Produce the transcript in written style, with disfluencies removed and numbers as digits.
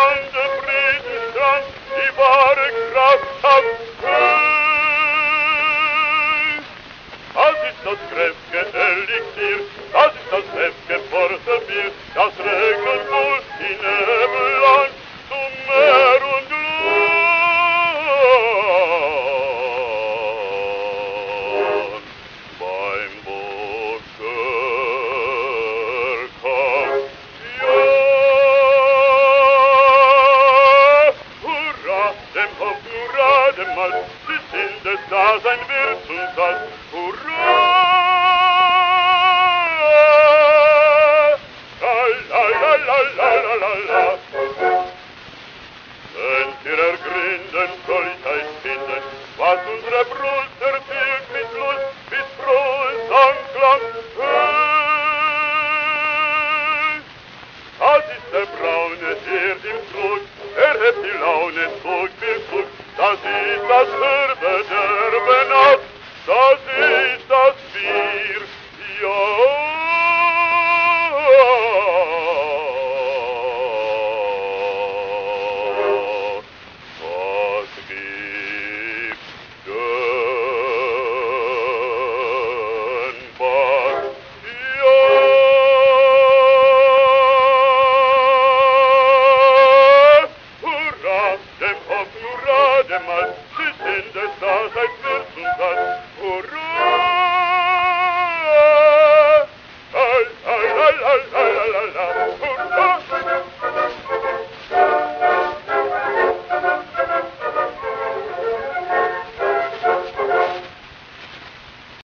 an dem Riesenstrand die wahre Kraft hat höchst. Das ist das kräftige Elixier, das ist das kräftige Porterbier, das regnet wohl die Nebel an zum Meer und Land. Beim Botscherkampf, ja, hurra, dem Hof, hurra, dem Mal, sie sind des Daseins